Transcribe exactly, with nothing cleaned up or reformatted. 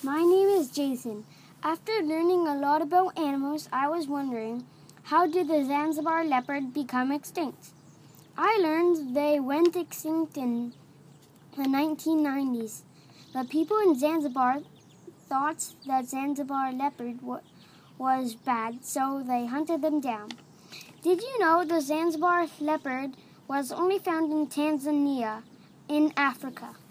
My name is Jason. After learning a lot about animals, I was wondering, how did the Zanzibar leopard become extinct? I learned they went extinct in the nineteen nineties. The people in Zanzibar thought that Zanzibar leopard w- was bad, so they hunted them down. Did you know the Zanzibar leopard was only found in Tanzania, in Africa?